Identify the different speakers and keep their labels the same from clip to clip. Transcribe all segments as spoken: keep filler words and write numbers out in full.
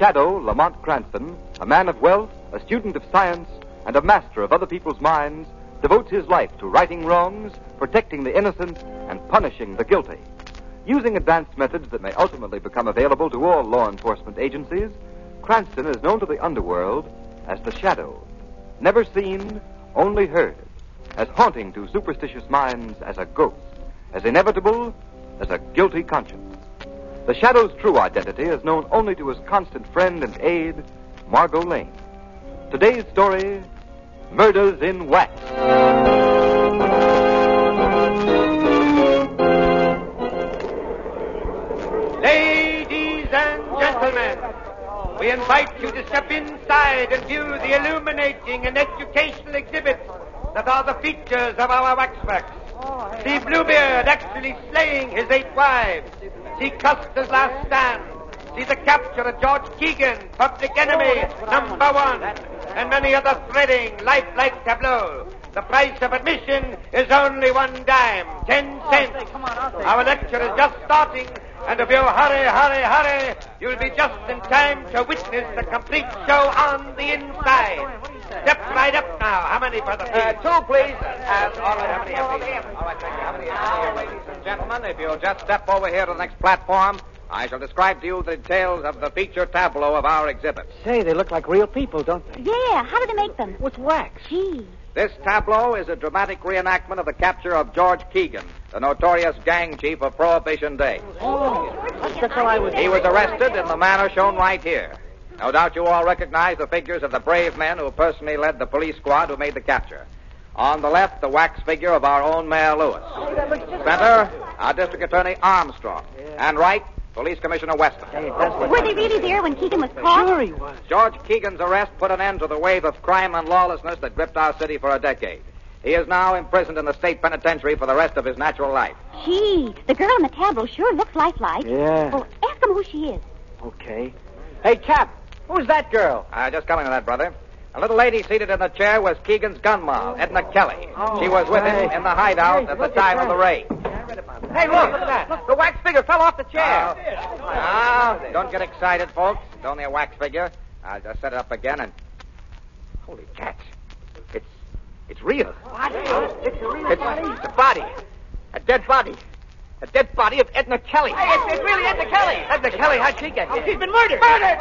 Speaker 1: Shadow, Lamont Cranston, a man of wealth, a student of science, and a master of other people's minds, devotes his life to righting wrongs, protecting the innocent, and punishing the guilty. Using advanced methods that may ultimately become available to all law enforcement agencies, Cranston is known to the underworld as the Shadow. Never seen, only heard. As haunting to superstitious minds as a ghost. As inevitable as a guilty conscience. The Shadow's true identity is known only to his constant friend and aide, Margot Lane. Today's story, Murders in Wax.
Speaker 2: Ladies and gentlemen, we invite you to step inside and view the illuminating and educational exhibits that are the features of our waxworks. See Bluebeard actually slaying his eight wives. See Custer's last stand. See the capture of George Keegan, public enemy number one. And many other thrilling, lifelike tableaux. The price of admission is only one dime, ten cents. Our lecture is just starting, and if you hurry, hurry, hurry, you'll be just in time to witness the complete show on the inside. Step right up now. How many, brother?
Speaker 3: Uh, two, please. Uh, all right, how many, how many? All right, thank you. How many, how many, ladies and gentlemen, if you'll just step over here to the next platform, I shall describe to you the details of the feature tableau of our exhibit.
Speaker 4: Say, they look like real people, don't they?
Speaker 5: Yeah, how do they make them?
Speaker 4: With wax.
Speaker 5: Gee.
Speaker 3: This tableau is a dramatic reenactment of the capture of George Keegan, the notorious gang chief of Prohibition Day.
Speaker 4: Oh, that's the fellow I was...
Speaker 3: He was arrested in the manner shown right here. No doubt you all recognize the figures of the brave men who personally led the police squad who made the capture. On the left, the wax figure of our own Mayor Lewis. Center, our District Attorney Armstrong. And right, Police Commissioner Weston.
Speaker 5: Were they really there when Keegan was caught?
Speaker 4: Sure he was.
Speaker 3: George Keegan's arrest put an end to the wave of crime and lawlessness that gripped our city for a decade. He is now imprisoned in the state penitentiary for the rest of his natural life.
Speaker 5: Gee, the girl in the tableau sure looks lifelike.
Speaker 4: Yeah.
Speaker 5: Well, ask him who she is.
Speaker 4: Okay. Hey, Cap, who's that girl?
Speaker 3: Uh, just coming to that, brother. A little lady seated in the chair was Keegan's gun moll, Edna Kelly.
Speaker 4: Oh,
Speaker 3: she was with him
Speaker 4: hey.
Speaker 3: in the hideout
Speaker 4: Hey,
Speaker 3: at the
Speaker 4: look
Speaker 3: time
Speaker 4: at
Speaker 3: of the
Speaker 4: that.
Speaker 3: raid.
Speaker 4: Hey, look, look at that. The wax figure fell off the chair.
Speaker 3: Now, don't get excited, folks. It's only a wax figure. I'll just set it up again and... Holy cats. It's... it's real.
Speaker 4: What? It's a real
Speaker 3: It's,
Speaker 4: body?
Speaker 3: it's a body. A dead body. A dead body of Edna Kelly.
Speaker 4: Hey, it's, it's really Edna Kelly. Edna Kelly, how'd she get here? She's been murdered. Murdered!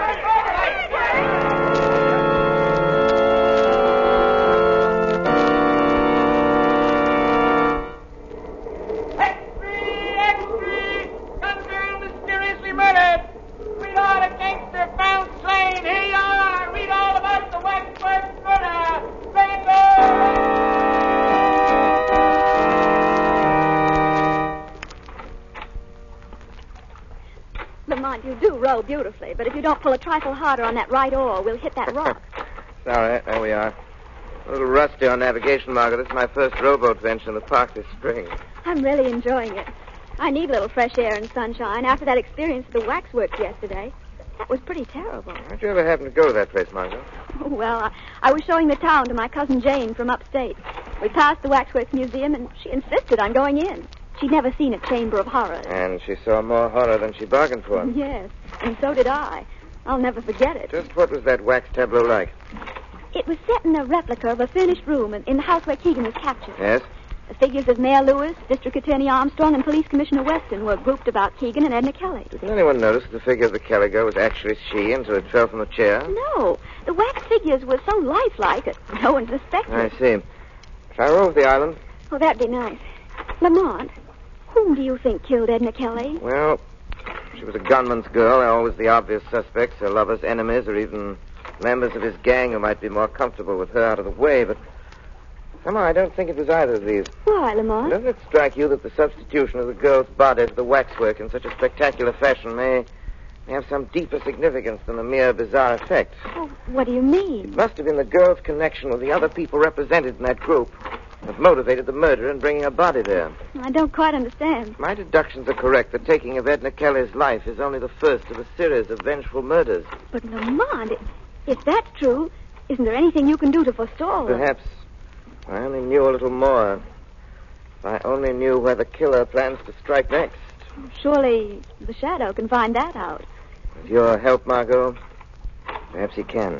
Speaker 5: Lamont, you do row beautifully, but if you don't pull a trifle harder on that right oar, we'll hit that rock.
Speaker 6: It's all right. There we are. A little rusty on navigation, Margaret. This is my first rowboat venture in the park this spring.
Speaker 5: I'm really enjoying it. I need a little fresh air and sunshine after that experience at the waxworks yesterday. That was pretty terrible.
Speaker 6: How'd you ever happen to go to that place, Margaret?
Speaker 5: Oh, well, I, I was showing the town to my cousin Jane from upstate. We passed the Waxworks Museum, and she insisted on going in. She'd never seen a chamber of horrors.
Speaker 6: And she saw more horror than she bargained for.
Speaker 5: Yes, and so did I. I'll never forget it.
Speaker 6: Just what was that wax tableau like?
Speaker 5: It was set in a replica of a furnished room in, in the house where Keegan was captured.
Speaker 6: Yes?
Speaker 5: The figures of Mayor Lewis, District Attorney Armstrong, and Police Commissioner Weston were grouped about Keegan and Edna Kelly.
Speaker 6: Didn't anyone notice the figure of the Kelly girl was actually she until it fell from the chair?
Speaker 5: No, the wax figures were so lifelike that no one suspected.
Speaker 6: I see. Shall I row off the island?
Speaker 5: Oh, that'd be nice. Lamont, whom do you think killed Edna Kelly?
Speaker 6: Well, she was a gunman's girl. They're always the obvious suspects, her lovers, enemies, or even members of his gang who might be more comfortable with her out of the way, but somehow I don't think it was either of these.
Speaker 5: Why, Lamont?
Speaker 6: Doesn't it strike you that the substitution of the girl's body to the waxwork in such a spectacular fashion may, may have some deeper significance than a mere bizarre effect?
Speaker 5: Oh, what do you mean?
Speaker 6: It must have been the girl's connection with the other people represented in that group that motivated the murder in bringing her body there.
Speaker 5: I don't quite understand.
Speaker 6: My deductions are correct. The taking of Edna Kelly's life is only the first of a series of vengeful murders.
Speaker 5: But, Lamont, if, if that's true, isn't there anything you can do to forestall them?
Speaker 6: Perhaps I only knew a little more. If I only knew where the killer plans to strike next.
Speaker 5: Surely the Shadow can find that out.
Speaker 6: With your help, Margot, perhaps he can.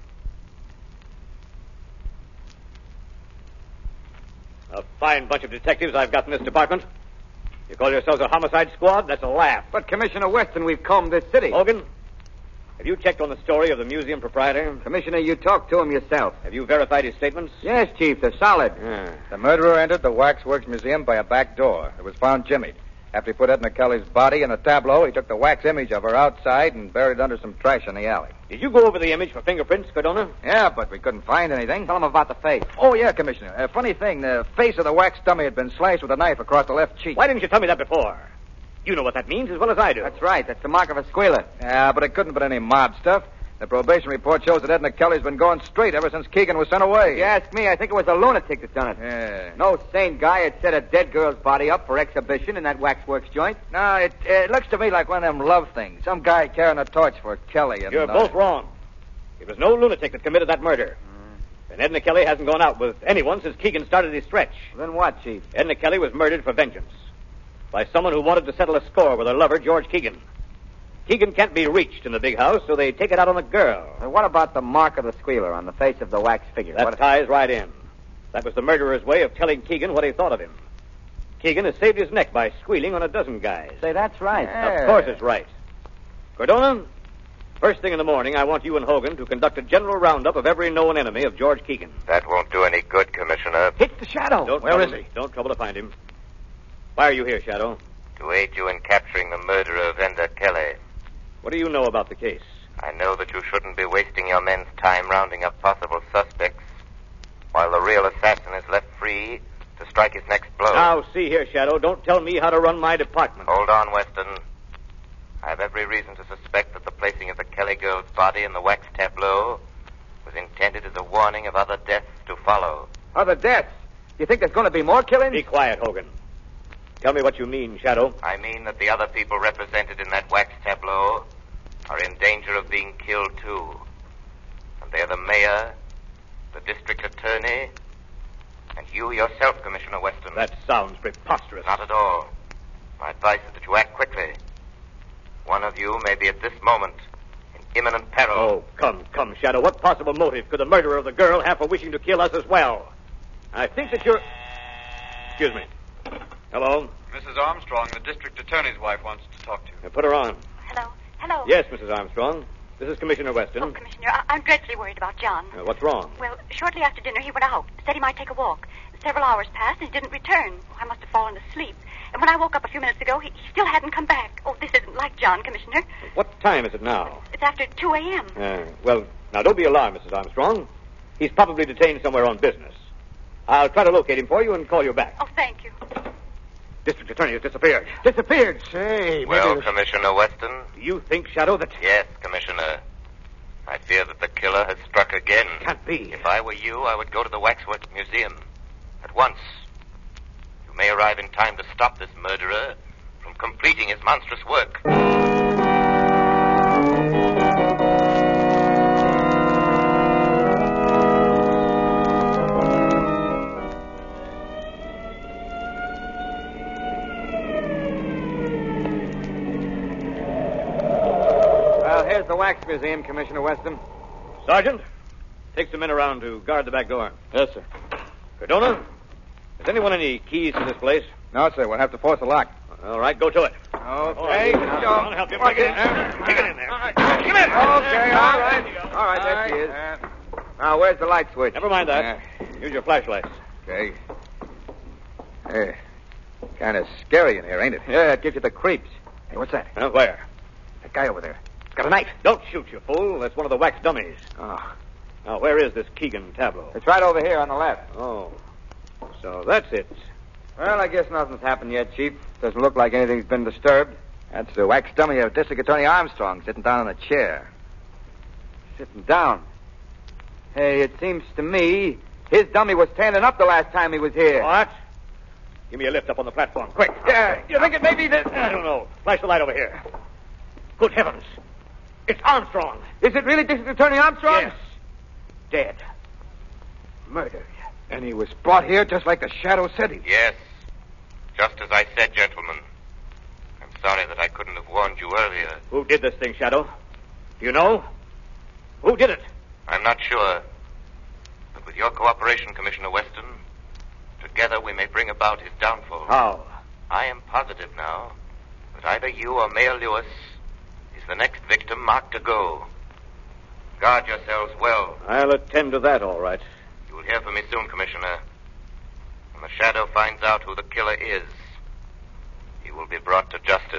Speaker 7: A fine bunch of detectives I've got in this department. You call yourselves a homicide squad? That's a laugh.
Speaker 3: But, Commissioner Weston, we've combed this city.
Speaker 7: Hogan, have you checked on the story of the museum proprietor?
Speaker 3: Commissioner, you talked to him yourself.
Speaker 7: Have you verified his statements?
Speaker 3: Yes, Chief, they're solid.
Speaker 7: Yeah.
Speaker 8: The murderer entered the Waxworks Museum by a back door. It was found jimmied. After he put Edna Kelly's body in a tableau, he took the wax image of her outside and buried it under some trash in the alley.
Speaker 7: Did you go over the image for fingerprints, Cardona?
Speaker 8: Yeah, but we couldn't find anything.
Speaker 3: Tell him about the face.
Speaker 8: Oh, yeah, Commissioner. A funny thing, the face of the wax dummy had been slashed with a knife across the left cheek.
Speaker 7: Why didn't you tell me that before? You know what that means as well as I do.
Speaker 3: That's right. That's the mark of a squealer.
Speaker 8: Yeah, but it couldn't have been any mob stuff. The probation report shows that Edna Kelly's been going straight ever since Keegan was sent away.
Speaker 3: If you ask me, I think it was a lunatic that done it.
Speaker 8: Yeah.
Speaker 3: No sane guy had set a dead girl's body up for exhibition in that waxworks joint.
Speaker 8: No, it, it looks to me like one of them love things. Some guy carrying a torch for Kelly. And,
Speaker 7: You're
Speaker 8: uh,
Speaker 7: both wrong. It was no lunatic that committed that murder. Mm. And Edna Kelly hasn't gone out with anyone since Keegan started his stretch.
Speaker 3: Then what, Chief?
Speaker 7: Edna Kelly was murdered for vengeance by someone who wanted to settle a score with her lover, George Keegan. Keegan can't be reached in the big house, so they take it out on the girl.
Speaker 3: And what about the mark of the squealer on the face of the wax figure?
Speaker 7: That
Speaker 3: what...
Speaker 7: ties right in. That was the murderer's way of telling Keegan what he thought of him. Keegan has saved his neck by squealing on a dozen guys.
Speaker 3: Say, that's right.
Speaker 7: Yeah. Of course it's right. Cardona, first thing in the morning, I want you and Hogan to conduct a general roundup of every known enemy of George Keegan.
Speaker 9: That won't do any good, Commissioner.
Speaker 3: It's the Shadow.
Speaker 7: Don't
Speaker 3: Where
Speaker 7: trouble,
Speaker 3: is he?
Speaker 7: Don't trouble to find him. Why are you here, Shadow?
Speaker 9: To aid you in capturing the murderer of Edna Kelly.
Speaker 7: What do you know about the case?
Speaker 9: I know that you shouldn't be wasting your men's time rounding up possible suspects, while the real assassin is left free to strike his next blow.
Speaker 7: Now, see here, Shadow. Don't tell me how to run my department.
Speaker 9: Hold on, Weston. I have every reason to suspect that the placing of the Kelly girl's body in the wax tableau was intended as a warning of other deaths to follow.
Speaker 3: Other deaths? You think there's going to be more killings?
Speaker 7: Be quiet, Hogan. Tell me what you mean, Shadow.
Speaker 9: I mean that the other people represented in that wax tableau are in danger of being killed, too. And they're the mayor, the district attorney, and you yourself, Commissioner Weston.
Speaker 7: That sounds preposterous.
Speaker 9: Not at all. My advice is that you act quickly. One of you may be at this moment in imminent peril.
Speaker 7: Oh, come, come, Shadow. What possible motive could the murderer of the girl have for wishing to kill us as well? I think that you're... Excuse me. Hello?
Speaker 10: Missus Armstrong, the district attorney's wife, wants to talk to you.
Speaker 7: Now put her on.
Speaker 11: Hello? Hello?
Speaker 7: Yes, Missus Armstrong. This is Commissioner Weston.
Speaker 11: Oh, Commissioner, I- I'm dreadfully worried about John.
Speaker 7: Uh, what's wrong?
Speaker 11: Well, shortly after dinner, he went out. Said he might take a walk. Several hours passed, and he didn't return. Oh, I must have fallen asleep. And when I woke up a few minutes ago, he, he still hadn't come back. Oh, this isn't like John, Commissioner.
Speaker 7: What time is it now?
Speaker 11: It's after two a.m.
Speaker 7: Uh, well, now, don't be alarmed, Missus Armstrong. He's probably detained somewhere on business. I'll try to locate him for you and call you back.
Speaker 11: Oh, thank you.
Speaker 7: District attorney has disappeared.
Speaker 3: Disappeared?
Speaker 8: Say,
Speaker 9: Well,
Speaker 8: maybe...
Speaker 9: Commissioner Weston?
Speaker 7: Do you think, Shadow, that...
Speaker 9: Yes, Commissioner. I fear that the killer has struck again.
Speaker 7: Can't be.
Speaker 9: If I were you, I would go to the Waxworks Museum at once. You may arrive in time to stop this murderer from completing his monstrous work.
Speaker 3: Here's the Wax Museum, Commissioner Weston.
Speaker 7: Sergeant, take some men around to guard the back door.
Speaker 8: Yes, sir.
Speaker 7: Cardona, has anyone any keys to this place?
Speaker 8: No, sir. We'll have to force the lock.
Speaker 7: All right, go to it.
Speaker 8: Okay.
Speaker 7: I'll help you. Take it in there. Take it in there. Come in.
Speaker 3: Okay, all right. All right, there she is. Now, where's the light switch?
Speaker 7: Never mind that. Use your flashlights.
Speaker 8: Okay. Hey, kind of scary in here, ain't it?
Speaker 3: Yeah, it gives you the creeps.
Speaker 8: Hey, what's that?
Speaker 7: Now, where?
Speaker 8: That guy over there. He's got a knife.
Speaker 7: Don't shoot, you fool. That's one of the wax dummies.
Speaker 8: Oh.
Speaker 7: Now, where is this Keegan tableau?
Speaker 3: It's right over here on the left.
Speaker 7: Oh. So that's it.
Speaker 3: Well, I guess nothing's happened yet, Chief. Doesn't look like anything's been disturbed.
Speaker 8: That's the wax dummy of District Attorney Armstrong sitting down in a chair.
Speaker 3: Sitting down. Hey, it seems to me his dummy was standing up the last time he was here.
Speaker 7: What? Give me a lift up on the platform, quick.
Speaker 3: Yeah, you think it may be that...
Speaker 7: I don't know. Flash the light over here. Good heavens. It's Armstrong.
Speaker 3: Is it really District Attorney Armstrong?
Speaker 7: Yes. Dead. Murdered.
Speaker 8: And he was brought here just like the Shadow said he...
Speaker 9: Yes. Just as I said, gentlemen. I'm sorry sorry that I couldn't have warned you earlier.
Speaker 7: Who did this thing, Shadow? Do you know? Who did it?
Speaker 9: I'm not sure. But with your cooperation, Commissioner Weston, together we may bring about his downfall.
Speaker 7: How?
Speaker 9: I am positive now that either you or Mayor Lewis is the next victim marked to go. Guard yourselves well.
Speaker 7: I'll attend to that, all right.
Speaker 9: You will hear from me soon, Commissioner. When the Shadow finds out who the killer is, he will be brought to justice.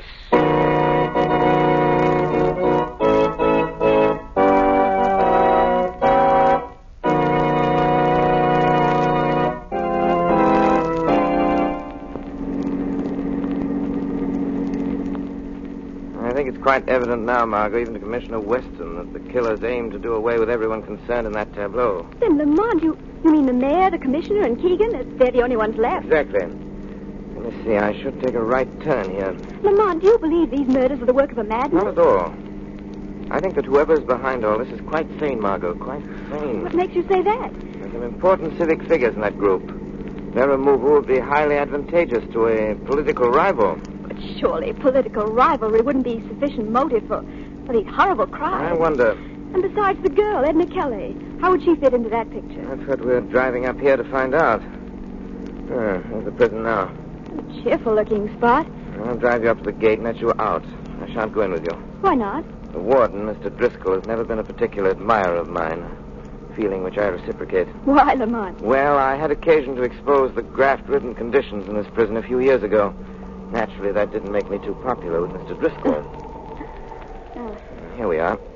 Speaker 6: I think it's quite evident now, Margot, even to Commissioner Weston, that the killers aim to do away with everyone concerned in that tableau.
Speaker 5: Then, Lamont, you, you mean the mayor, the commissioner, and Keegan? They're the only ones left.
Speaker 6: Exactly. Let me see, I should take a right turn here.
Speaker 5: Lamont, do you believe these murders are the work of a madman?
Speaker 6: Not at all. I think that whoever's behind all this is quite sane, Margot, quite sane.
Speaker 5: What makes you say that?
Speaker 6: There's some important civic figures in that group. Their removal would be highly advantageous to a political rival.
Speaker 5: But surely political rivalry wouldn't be sufficient motive for, for these horrible crimes.
Speaker 6: I wonder.
Speaker 5: And besides the girl, Edna Kelly, how would she fit into that picture?
Speaker 6: That's what we're driving up here to find out. Ah, there's the prison now.
Speaker 5: A cheerful-looking spot.
Speaker 6: I'll drive you up to the gate and let you out. I shan't go in with you.
Speaker 5: Why not?
Speaker 6: The warden, Mister Driscoll, has never been a particular admirer of mine, a feeling which I reciprocate.
Speaker 5: Why, Lamont?
Speaker 6: Well, I had occasion to expose the graft-ridden conditions in this prison a few years ago. Naturally, that didn't make me too popular with Mister Driscoll.
Speaker 5: Oh.
Speaker 6: Here we are.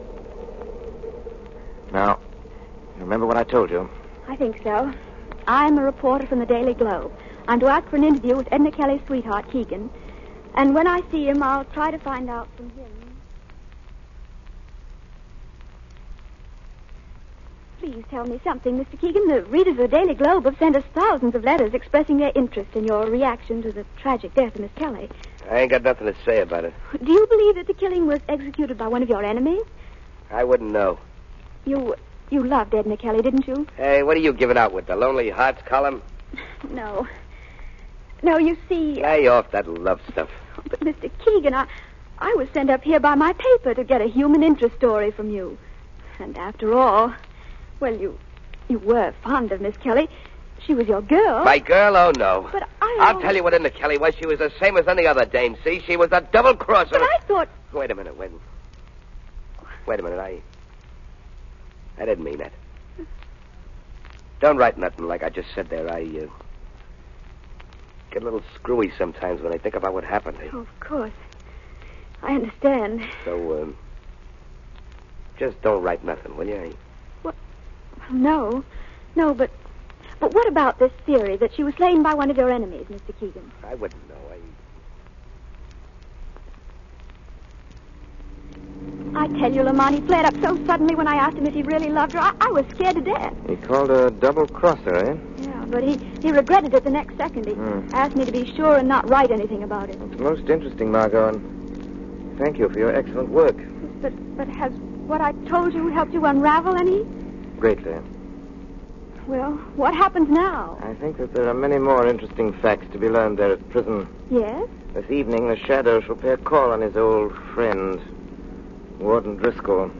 Speaker 6: Now, you remember what I told you?
Speaker 5: I think so. I'm a reporter from the Daily Globe. I'm to ask for an interview with Edna Kelly's sweetheart, Keegan. And when I see him, I'll try to find out from him. Please tell me something, Mister Keegan. The readers of the Daily Globe have sent us thousands of letters expressing their interest in your reaction to the tragic death of Miss Kelly.
Speaker 12: I ain't got nothing to say about it.
Speaker 5: Do you believe that the killing was executed by one of your enemies?
Speaker 12: I wouldn't know.
Speaker 5: You you loved Edna Kelly, didn't you?
Speaker 12: Hey, what are you giving out with, the Lonely Hearts column?
Speaker 5: No. No, you see...
Speaker 12: Lay off that love stuff.
Speaker 5: But, Mister Keegan, I, I was sent up here by my paper to get a human interest story from you. And after all... Well, you you were fond of Miss Kelly. She was your girl.
Speaker 12: My girl? Oh, no.
Speaker 5: But I...
Speaker 12: I'll tell you what Edna Kelly was. She was the same as any other dame, see? She was a double-crosser.
Speaker 5: But I thought...
Speaker 12: Wait a minute, wait. Wait a minute, I... I didn't mean that. Don't write nothing like I just said there. I, uh... get a little screwy sometimes when I think about what happened.
Speaker 5: Oh, of course. I understand.
Speaker 12: So, um... just don't write nothing, will you?
Speaker 5: What? No. No, but... But what about this theory that she was slain by one of your enemies, Mister Keegan?
Speaker 12: I wouldn't know. I...
Speaker 5: I tell you, Lamont, he flared up so suddenly when I asked him if he really loved her. I, I was scared to death.
Speaker 6: He called her a double-crosser, eh?
Speaker 5: Yeah, but he, he regretted it the next second. He
Speaker 6: Hmm.
Speaker 5: asked me to be sure and not write anything about it.
Speaker 6: It's most interesting, Margot, and thank you for your excellent work.
Speaker 5: But but has what I told you helped you unravel any?
Speaker 6: Greatly.
Speaker 5: Well, what happens now?
Speaker 6: I think that there are many more interesting facts to be learned there at prison.
Speaker 5: Yes?
Speaker 6: This evening, the Shadow shall pay a call on his old friend, Warden Driscoll.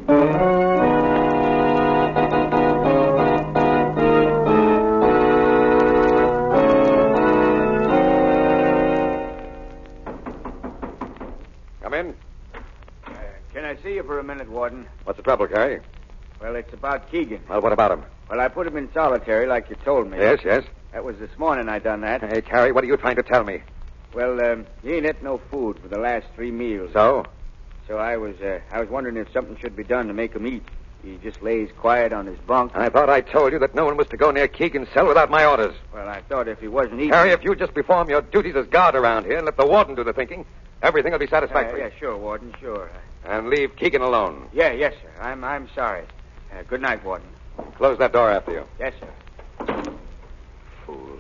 Speaker 8: Come in.
Speaker 2: Uh, can I see you for a minute, Warden?
Speaker 8: What's the trouble, Carrie?
Speaker 2: Well, it's about Keegan.
Speaker 8: Well, what about him?
Speaker 2: Well, I put him in solitary like you told me.
Speaker 8: Yes, yes.
Speaker 2: That was this morning I done that.
Speaker 8: Hey, Carrie, what are you trying to tell me?
Speaker 2: Well, um, he ain't ate no food for the last three meals.
Speaker 8: So?
Speaker 2: So I was uh, I was wondering if something should be done to make him eat. He just lays quiet on his bunk.
Speaker 8: I thought I told you that no one was to go near Keegan's cell without my orders.
Speaker 2: Well, I thought if he wasn't eating...
Speaker 8: Harry, if you just perform your duties as guard around here and let the warden do the thinking, everything will be
Speaker 2: Uh,
Speaker 8: satisfactory.
Speaker 2: yeah, sure, Warden, sure.
Speaker 8: And leave Keegan alone.
Speaker 2: Yeah, yes, sir. I'm I'm sorry. Uh, good night, Warden.
Speaker 8: Close that door after you.
Speaker 2: Yes, sir.
Speaker 8: Fool.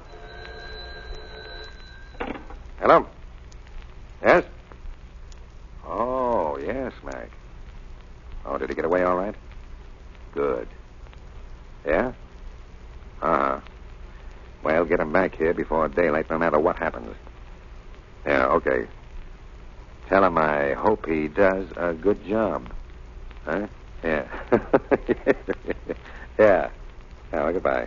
Speaker 8: Hello? Yes? Oh, yes, Mac. Oh, did he get away all right? Good. Yeah? Uh-huh. Well, get him back here before daylight, no matter what happens. Yeah, okay.
Speaker 13: Tell him I hope he does a good job. Huh? Yeah. yeah. Well, goodbye.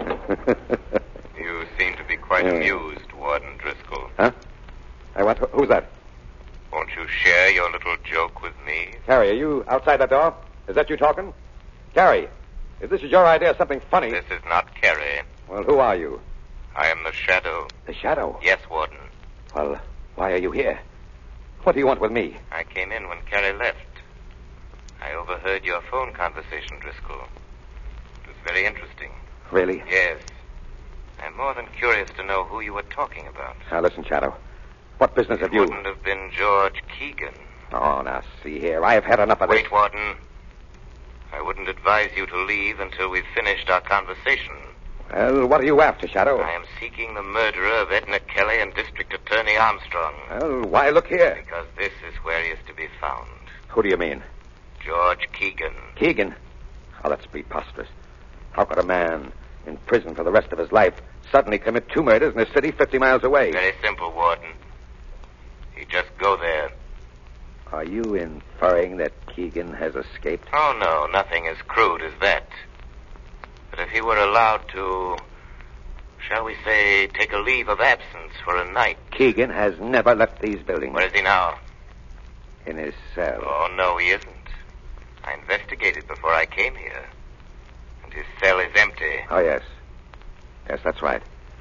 Speaker 9: You seem to be quite
Speaker 13: Yeah.
Speaker 9: amused, Warden Driscoll.
Speaker 13: Huh? Hey, what? Who's that?
Speaker 9: Won't you share your little joke with me?
Speaker 13: Carrie, are you outside that door? Is that you talking? Carrie, if this is your idea of something funny...
Speaker 9: This is not Carrie.
Speaker 13: Well, who are you?
Speaker 9: I am the Shadow.
Speaker 13: The Shadow?
Speaker 9: Yes, Warden.
Speaker 13: Well, why are you here? What do you want with me?
Speaker 9: I came in when Carrie left. I overheard your phone conversation, Driscoll. It was very interesting.
Speaker 13: Really?
Speaker 9: Yes. I'm more than curious to know who you were talking about.
Speaker 13: Now, listen, Shadow. What business have
Speaker 9: It
Speaker 13: you...
Speaker 9: wouldn't have been George Keegan.
Speaker 13: Oh, now, see here. I have had enough of this.
Speaker 9: Wait, Warden. I wouldn't advise you to leave until we've finished our conversation.
Speaker 13: Well, what are you after, Shadow?
Speaker 9: I am seeking the murderer of Edna Kelly and District Attorney Armstrong.
Speaker 13: Well, why look here?
Speaker 9: Because this is where he is to be found.
Speaker 13: Who do you mean?
Speaker 9: George Keegan.
Speaker 13: Keegan? Oh, that's preposterous. How could a man in prison for the rest of his life suddenly commit two murders in a city fifty miles away?
Speaker 9: Very simple, Warden. You just go there.
Speaker 13: Are you inferring that Keegan has escaped?
Speaker 9: Oh, no, nothing as crude as that. But if he were allowed to, shall we say, take a leave of absence for a night.
Speaker 13: Keegan has never left these buildings.
Speaker 9: Where is he now?
Speaker 13: In his cell.
Speaker 9: Oh, no, he isn't. I investigated before I came here. And his cell is empty.
Speaker 13: Oh, yes. Yes, that's right.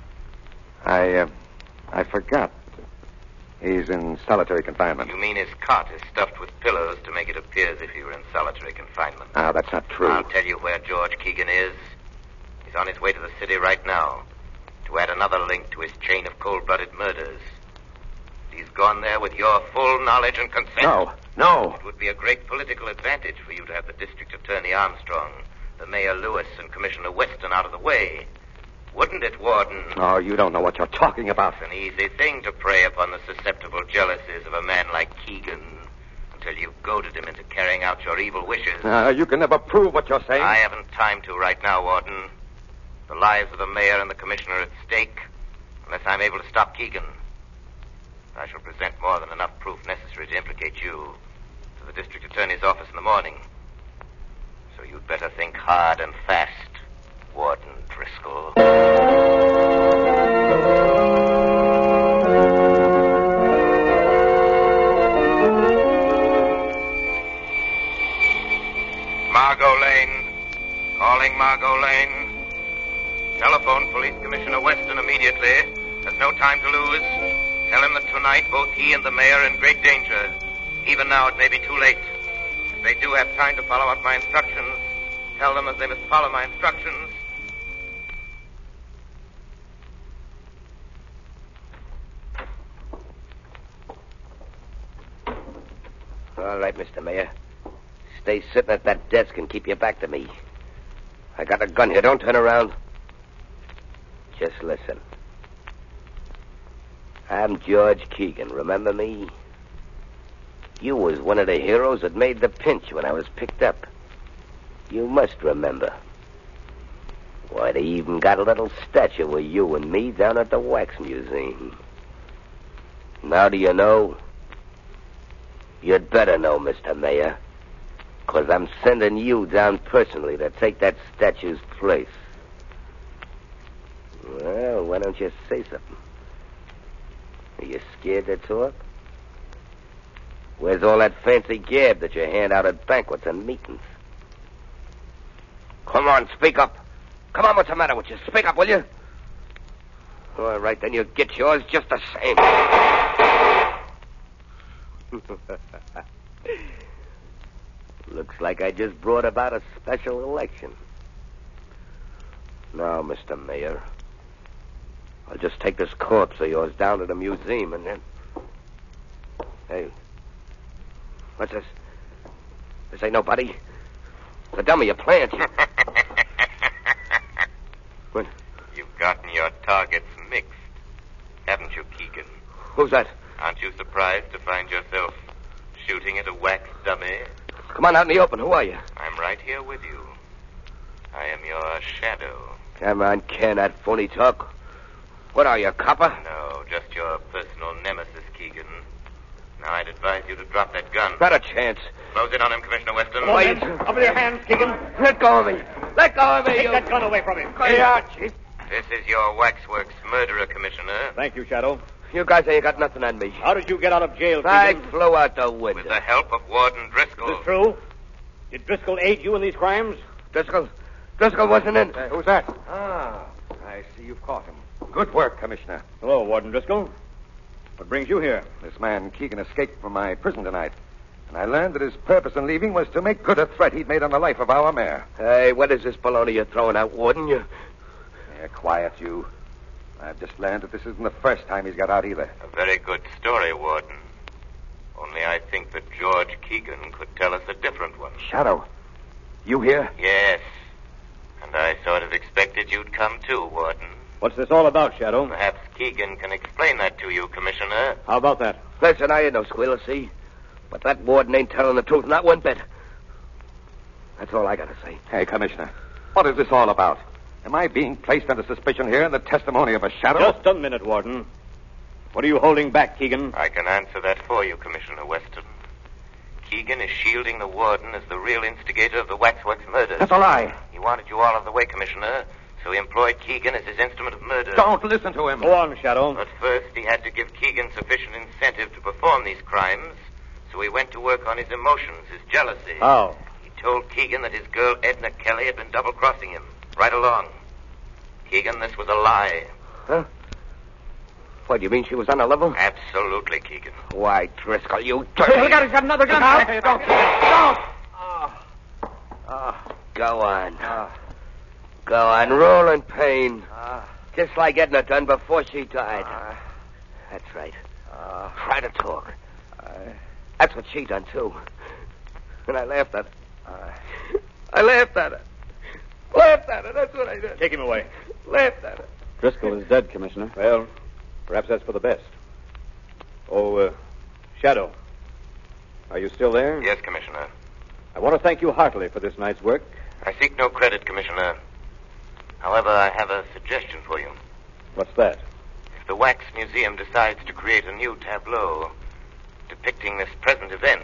Speaker 13: I, uh, I forgot. He's in solitary confinement.
Speaker 9: You mean his cot is stuffed with pillows to make it appear as if he were in solitary confinement?
Speaker 13: Ah, that's not true.
Speaker 9: I'll tell you where George Keegan is. He's on his way to the city right now to add another link to his chain of cold-blooded murders. He's gone there with your full knowledge and consent.
Speaker 13: No, no.
Speaker 9: It would be a great political advantage for you to have the District Attorney Armstrong, the Mayor Lewis, and Commissioner Weston out of the way. Wouldn't it, Warden?
Speaker 13: Oh, you don't know what you're talking about.
Speaker 9: It's an easy thing to prey upon the susceptible jealousies of a man like Keegan until you've goaded him into carrying out your evil wishes.
Speaker 13: Uh, you can never prove what you're saying.
Speaker 9: I haven't time to right now, Warden. The lives of the mayor and the commissioner are at stake unless I'm able to stop Keegan. I shall present more than enough proof necessary to implicate you to the district attorney's office in the morning. So you'd better think hard and fast, Warden Driscoll. Margot Lane. Calling Margot Lane. Telephone Police Commissioner Weston immediately. There's no time to lose. Tell him that tonight both he and the mayor are in great danger. Even now it may be too late. If they do have time to follow up my instructions, tell them that they must follow my instructions.
Speaker 12: All right, Mister Mayor. Stay sitting at that desk and keep your back to me. I got a gun here. Don't turn around. Just listen. I'm George Keegan. Remember me? You was one of the heroes that made the pinch when I was picked up. You must remember. Why, they even got a little statue of you and me down at the Wax Museum. Now do you know? You'd better know, Mister Mayor, because I'm sending you down personally to take that statue's place. Well, why don't you say something? Are you scared to talk? Where's all that fancy gab that you hand out at banquets and meetings? Come on, speak up. Come on, what's the matter with you? Speak up, will you? All right, then you'll get yours just the same. Looks like I just brought about a special election. Now, Mister Mayor, I'll just take this corpse of yours down to the museum and then... Hey, what's this? This ain't nobody. It's a dummy, a plant. What?
Speaker 9: You've gotten your targets mixed, haven't you, Keegan?
Speaker 12: Who's that?
Speaker 9: Aren't you surprised to find yourself shooting at a wax dummy?
Speaker 12: Come on out in the open. Who are you?
Speaker 9: I'm right here with you. I am your shadow.
Speaker 12: Come on, Ken, that phony talk. What are you, a copper?
Speaker 9: No, just your personal nemesis, Keegan. Now I'd advise you to drop that gun.
Speaker 12: Not a chance.
Speaker 9: Close in on him, Commissioner Weston.
Speaker 2: Wait. Up with your hands, Keegan.
Speaker 12: Let go of me. Let go of me.
Speaker 2: Take
Speaker 12: you...
Speaker 2: that gun away from him.
Speaker 12: Here you are, Chief.
Speaker 9: This is your waxworks murderer, Commissioner.
Speaker 2: Thank you, Shadow.
Speaker 12: You guys ain't got nothing on me.
Speaker 2: How did you get out of jail,
Speaker 12: I
Speaker 2: Keegan?
Speaker 12: flew out the window.
Speaker 9: With the help of Warden Driscoll.
Speaker 2: Is this true? Did Driscoll aid you in these crimes?
Speaker 12: Driscoll? Driscoll wasn't in.
Speaker 13: Uh, who's that? Ah, I see you've caught him. Good work, Commissioner.
Speaker 2: Hello, Warden Driscoll. What brings you here?
Speaker 13: This man, Keegan, escaped from my prison tonight. And I learned that his purpose in leaving was to make good a threat he'd made on the life of our mayor.
Speaker 12: Hey, what is this baloney you're throwing out, Warden? You...
Speaker 13: Yeah, quiet, you. I've just learned that this isn't the first time he's got out either.
Speaker 9: A very good story, Warden. Only I think that George Keegan could tell us a different one.
Speaker 13: Shadow, you here?
Speaker 9: Yes. And I sort of expected you'd come too, Warden.
Speaker 2: What's this all about, Shadow?
Speaker 9: Perhaps Keegan can explain that to you, Commissioner.
Speaker 2: How about that?
Speaker 12: Listen, I ain't no squealer, see? But that warden ain't telling the truth, not one bit. That's all I gotta say.
Speaker 13: Hey, Commissioner, what is this all about? Am I being placed under suspicion here in the testimony of a shadow?
Speaker 2: Just a minute, Warden. What are you holding back, Keegan?
Speaker 9: I can answer that for you, Commissioner Weston. Keegan is shielding the warden as the real instigator of the Waxworks murders.
Speaker 13: That's a lie.
Speaker 9: He wanted you all out of the way, Commissioner, so he employed Keegan as his instrument of murder.
Speaker 13: Don't listen to him.
Speaker 2: Go on, Shadow.
Speaker 9: But first, he had to give Keegan sufficient incentive to perform these crimes, so he went to work on his emotions, his jealousy.
Speaker 2: How?
Speaker 9: He told Keegan that his girl Edna Kelly had been double-crossing him, right along. Keegan, this was a lie.
Speaker 12: Huh? What, do you mean she was on a level?
Speaker 9: Absolutely, Keegan.
Speaker 12: Why, Driscoll, you dirty...
Speaker 2: Hey, look out, he's got another gun.
Speaker 12: Don't,
Speaker 2: Hey,
Speaker 12: don't, don't! Oh. Oh. Go on.
Speaker 2: Ah.
Speaker 12: Oh. Go on, roll in pain. Oh. Just like Edna done before she died. Oh. That's right. Oh. Try to talk. Uh. That's what she done, too. And I laughed at her. Uh. I laughed at her. Laughed at her, that's what I did.
Speaker 2: Take him away.
Speaker 12: Laughed at her.
Speaker 2: Driscoll is dead, Commissioner. Well, perhaps that's for the best. Oh, uh, Shadow. Are you still there?
Speaker 9: Yes, Commissioner.
Speaker 2: I want to thank you heartily for this night's work.
Speaker 9: I seek no credit, Commissioner. However, I have a suggestion for you.
Speaker 2: What's that?
Speaker 9: If the Wax Museum decides to create a new tableau depicting this present event,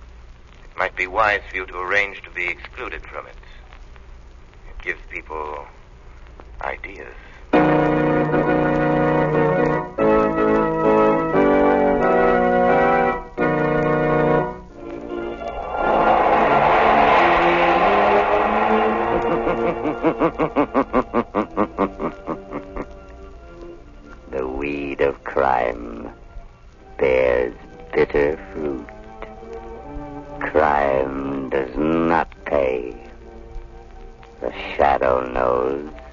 Speaker 9: it might be wise for you to arrange to be excluded from it. It gives people ideas.
Speaker 14: The weed of crime bears bitter fruit. Crime does not pay. The Shadow knows.